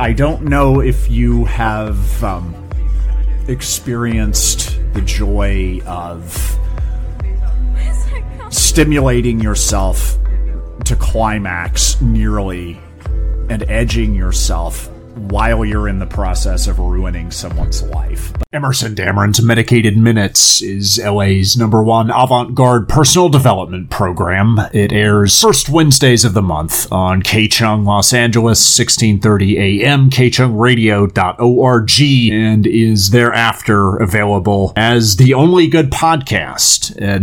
I don't know if you have experienced the joy of stimulating yourself to climax nearly and edging yourself while you're in the process of ruining someone's life. Emerson Dameron's Medicated Minutes is LA's #1 avant-garde personal development program. It airs first Wednesdays of the month on KCHUNG Los Angeles, 1630 AM, kchungradio.org, and is thereafter available as the only good podcast at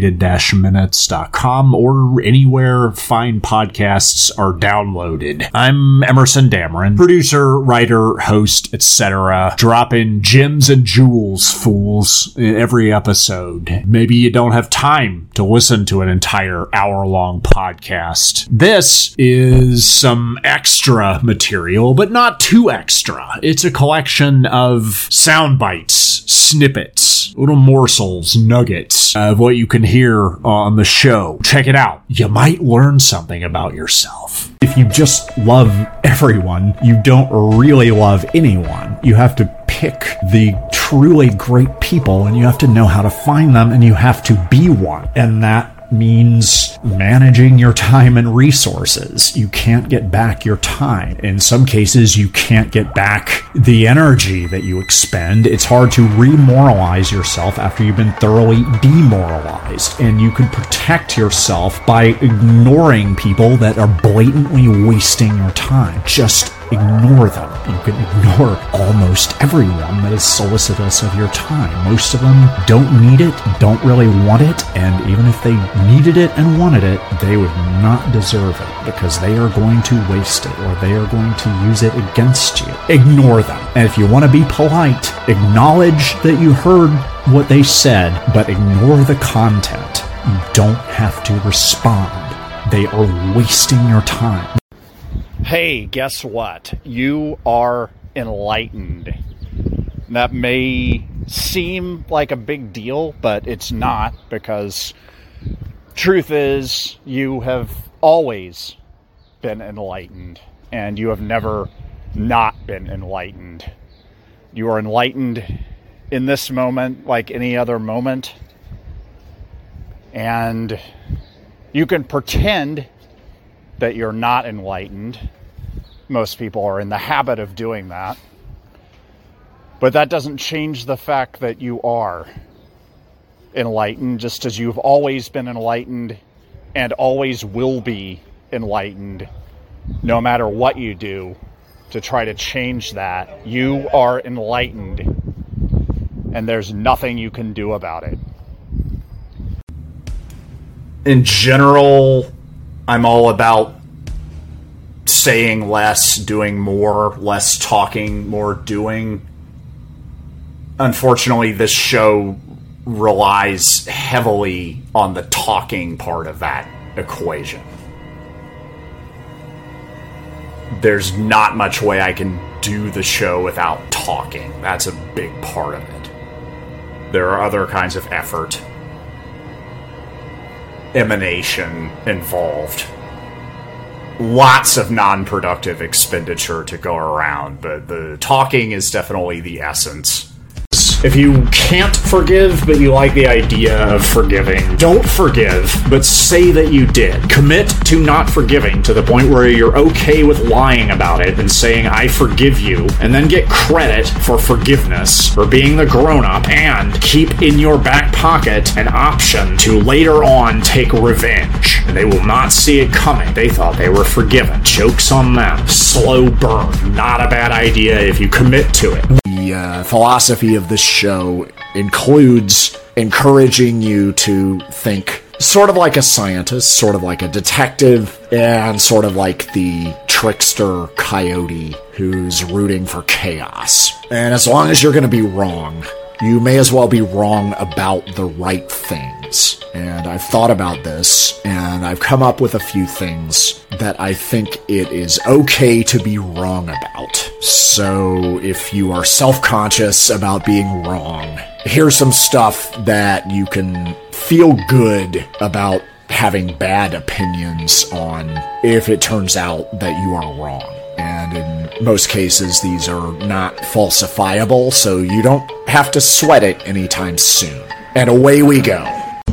medicated-minutes.com or anywhere fine podcasts are downloaded. I'm Emerson Dameron, producer, writer, host, etc. Dropping gems and jewels, fools, in every episode. Maybe you don't have time to listen to an entire hour-long podcast. This is some extra material, but not too extra. It's a collection of sound bites, snippets, little morsels, nuggets of what you can hear on the show. Check it out. You might learn something about yourself. If you just love everyone, you don't really love anyone. You have to pick the truly great people, and you have to know how to find them, and you have to be one. And that means managing your time and resources. You can't get back your time. In some cases, you can't get back the energy that you expend. It's hard to remoralize yourself after you've been thoroughly demoralized. And you can protect yourself by ignoring people that are blatantly wasting your time. Just ignore them. You can ignore almost everyone that is solicitous of your time. Most of them don't need it, don't really want it, and even if they needed it and wanted it, they would not deserve it because they are going to waste it or they are going to use it against you. Ignore them. And if you want to be polite, acknowledge that you heard what they said, but ignore the content. You don't have to respond. They are wasting your time. Hey, guess what? You are enlightened. That may seem like a big deal, but it's not, because truth is you have always been enlightened, and you have never not been enlightened. You are enlightened in this moment like any other moment, and you can pretend that you're not enlightened. Most people are in the habit of doing that. But that doesn't change the fact that you are enlightened, just as you've always been enlightened and always will be enlightened, no matter what you do to try to change that. You are enlightened, and there's nothing you can do about it. In general, I'm all about saying less, doing more, less talking, more doing. Unfortunately, this show relies heavily on the talking part of that equation. There's not much way I can do the show without talking. That's a big part of it. There are other kinds of effort, emanation involved. Lots of non-productive expenditure to go around, but the talking is definitely the essence. If you can't forgive, but you like the idea of forgiving, don't forgive, but say that you did. Commit to not forgiving to the point where you're okay with lying about it and saying, I forgive you, and then get credit for forgiveness, for being the grown-up, and keep in your back pocket an option to later on take revenge. And they will not see it coming. They thought they were forgiven. Joke's on them. Slow burn. Not a bad idea if you commit to it. The philosophy of this show includes encouraging you to think sort of like a scientist, sort of like a detective, and sort of like the trickster coyote who's rooting for chaos. And as long as you're going to be wrong, you may as well be wrong about the right things. And I've thought about this, and I've come up with a few things that I think it is okay to be wrong about. So if you are self-conscious about being wrong, here's some stuff that you can feel good about having bad opinions on if it turns out that you are wrong. And in most cases, these are not falsifiable, so you don't have to sweat it anytime soon. And away we go.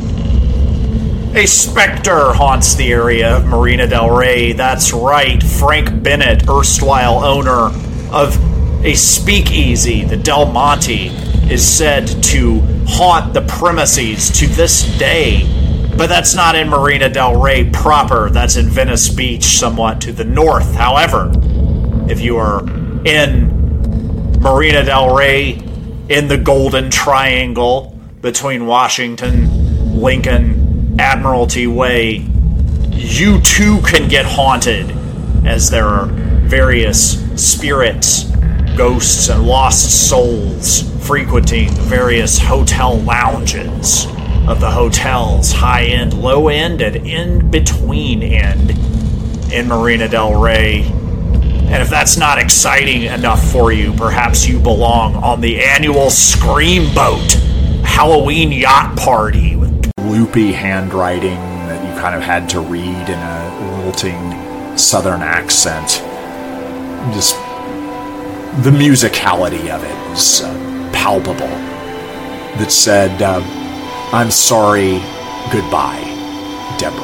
A specter haunts the area of Marina del Rey. That's right, Frank Bennett, erstwhile owner of a speakeasy, the Del Monte, is said to haunt the premises to this day. But that's not in Marina del Rey proper. That's in Venice Beach, somewhat to the north. However, if you are in Marina del Rey, in the Golden Triangle between Washington, Lincoln, Admiralty Way, you too can get haunted, as there are various spirits, ghosts, and lost souls frequenting various hotel lounges of the hotels, high-end, low-end, and in-between end in Marina del Rey. And if that's not exciting enough for you, perhaps you belong on the annual Scream Boat Halloween yacht party with Loopy handwriting that you kind of had to read in a lilting southern accent. Just the musicality of it was palpable. That said, I'm sorry, goodbye, Deborah.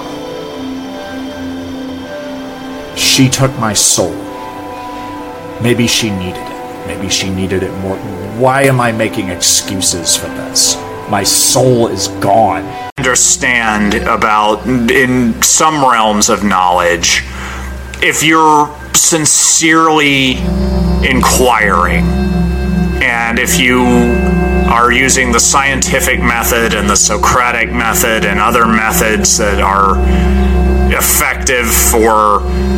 She took my soul. Maybe she needed it. Maybe she needed it more. Why am I making excuses for this? My soul is gone. Understand about, in some realms of knowledge, if you're sincerely inquiring, and if you are using the scientific method and the Socratic method and other methods that are effective for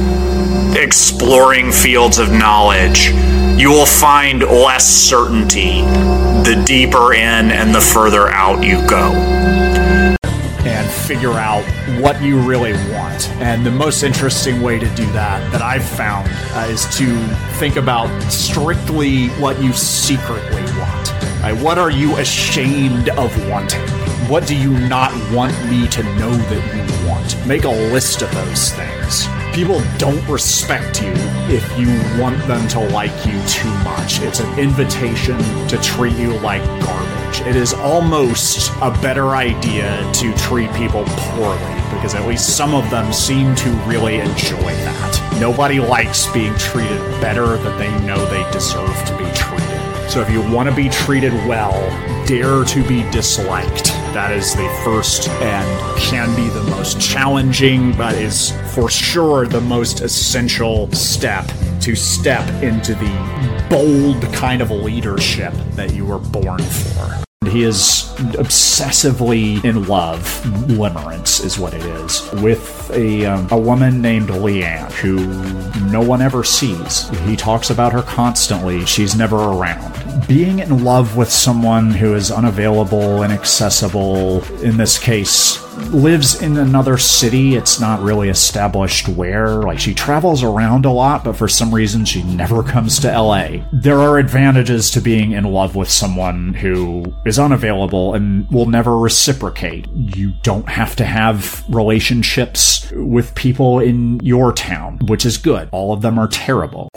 exploring fields of knowledge, you will find less certainty the deeper in and the further out you go. And figure out what you really want. And the most interesting way to do that I've found is to think about strictly what you secretly want. What are you ashamed of wanting? What do you not want me to know that you want? Make a list of those things. People don't respect you if you want them to like you too much. It's an invitation to treat you like garbage. It is almost a better idea to treat people poorly, because at least some of them seem to really enjoy that. Nobody likes being treated better than they know they deserve to be treated. So if you want to be treated well, dare to be disliked. That is the first and can be the most challenging, but is for sure the most essential step to step into the bold kind of leadership that you were born for. He is obsessively in love, limerence is what it is, with a woman named Leanne, who no one ever sees. He talks about her constantly. She's never around. Being in love with someone who is unavailable, inaccessible, in this case, lives in another city. It's not really established where. Like, she travels around a lot, but for some reason she never comes to LA. There are advantages to being in love with someone who is unavailable and will never reciprocate. You don't have to have relationships with people in your town, which is good. All of them are terrible.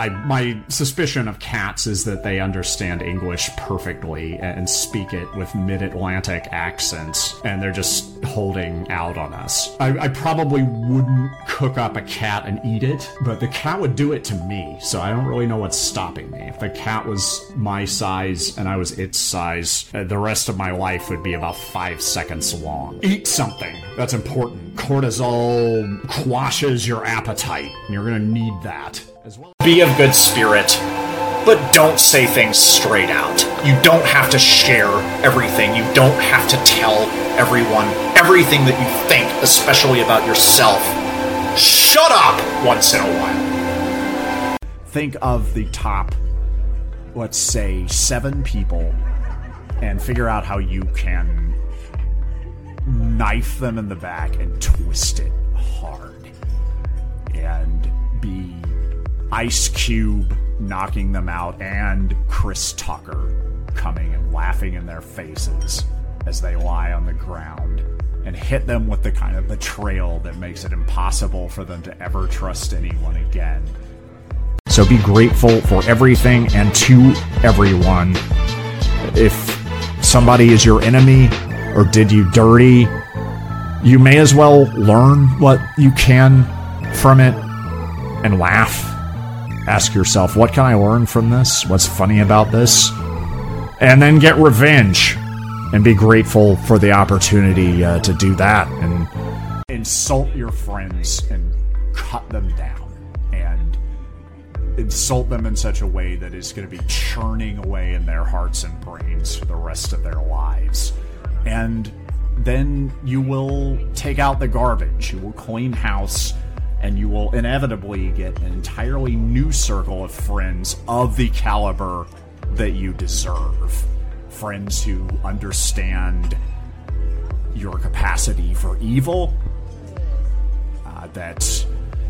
My suspicion of cats is that they understand English perfectly and speak it with mid-Atlantic accents, and they're just holding out on us. I probably wouldn't cook up a cat and eat it, but the cat would do it to me, so I don't really know what's stopping me. If the cat was my size and I was its size, the rest of my life would be about 5 seconds long. Eat something. That's important. Cortisol quashes your appetite, and you're gonna need that as well. Be of good spirit, but don't say things straight out. You don't have to share everything. You don't have to tell everyone everything that you think, especially about yourself. Shut up once in a while. Think of the top, let's say, 7 people, and figure out how you can knife them in the back and twist it hard. And be Ice Cube knocking them out, and Chris Tucker coming and laughing in their faces as they lie on the ground, and hit them with the kind of betrayal that makes it impossible for them to ever trust anyone again. So be grateful for everything and to everyone. If somebody is your enemy or did you dirty, you may as well learn what you can from it and laugh. Ask yourself, what can I learn from this? What's funny about this? And then get revenge and be grateful for the opportunity to do that and insult your friends and cut them down and insult them in such a way that is going to be churning away in their hearts and brains for the rest of their lives. And then you will take out the garbage, you will clean house, and you will inevitably get an entirely new circle of friends of the caliber that you deserve. Friends who understand your capacity for evil, that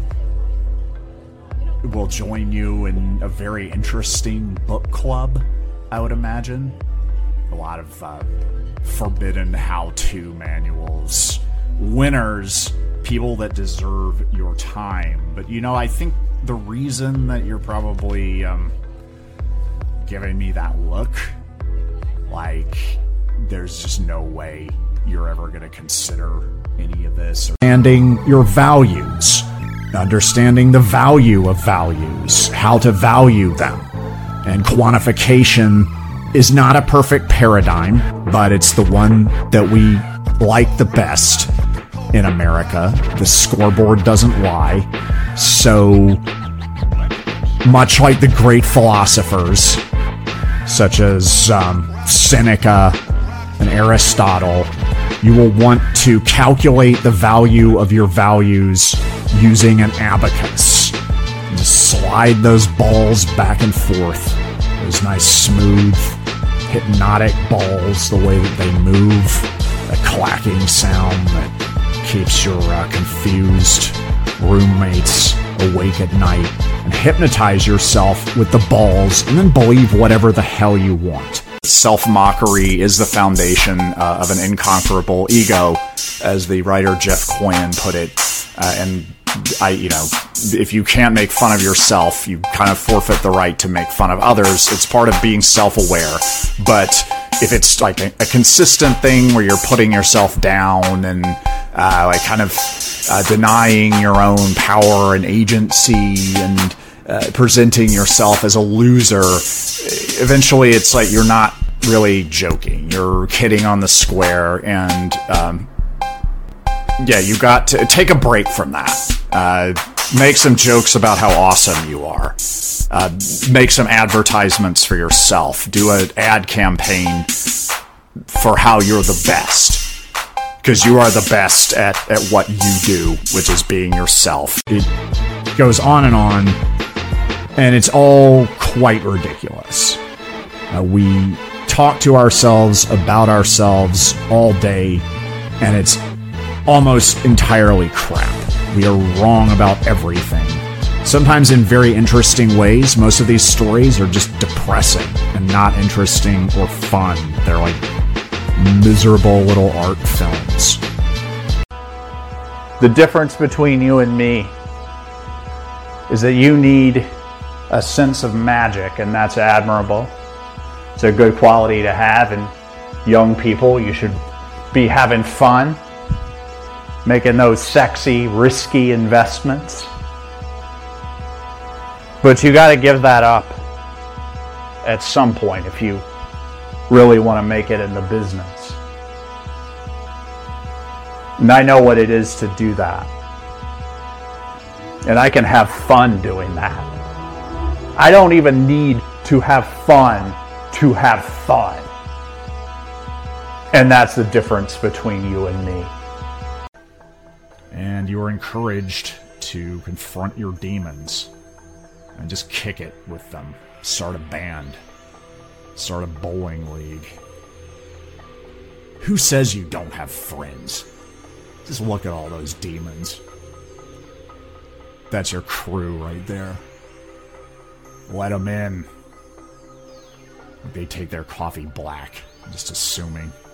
will join you in a very interesting book club, I would imagine. A lot of forbidden how-to manuals. Winners, people that deserve your time. But, I think the reason that you're probably giving me that look, like there's just no way you're ever going to consider any of this. Understanding your values, understanding the value of values, how to value them. And quantification is not a perfect paradigm, but it's the one that we like the best in America. The scoreboard doesn't lie. So much like the great philosophers, such as Seneca and Aristotle, you will want to calculate the value of your values using an abacus. And slide those balls back and forth. Those nice, smooth, hypnotic balls, the way that they move, the clacking sound that keeps your confused roommates awake at night, and hypnotize yourself with the balls, and then believe whatever the hell you want. Self-mockery is the foundation of an inconquerable ego, as the writer Jeff Quinn put it. And if you can't make fun of yourself, you kind of forfeit the right to make fun of others. It's part of being self-aware. But if it's like a consistent thing where you're putting yourself down and denying your own power and agency and presenting yourself as a loser, eventually it's like you're not really joking. You're kidding on the square, and you got to take a break from that. Make some jokes about how awesome you are. Make some advertisements for yourself. Do an ad campaign for how you're the best. Because you are the best at what you do, which is being yourself. It goes on, and it's all quite ridiculous. We talk to ourselves about ourselves all day, and it's almost entirely crap. We are wrong about everything. Sometimes in very interesting ways. Most of these stories are just depressing and not interesting or fun. They're like miserable little art films. The difference between you and me is that you need a sense of magic, and that's admirable. It's a good quality to have, and young people, you should be having fun, making those sexy, risky investments. But you got to give that up at some point if you really want to make it in the business. And I know what it is to do that. And I can have fun doing that. I don't even need to have fun to have fun. And that's the difference between you and me. And you are encouraged to confront your demons and just kick it with them. Start a band. Start a bowling league. Who says you don't have friends? Just look at all those demons. That's your crew right there. Let them in. They take their coffee black. I'm just assuming.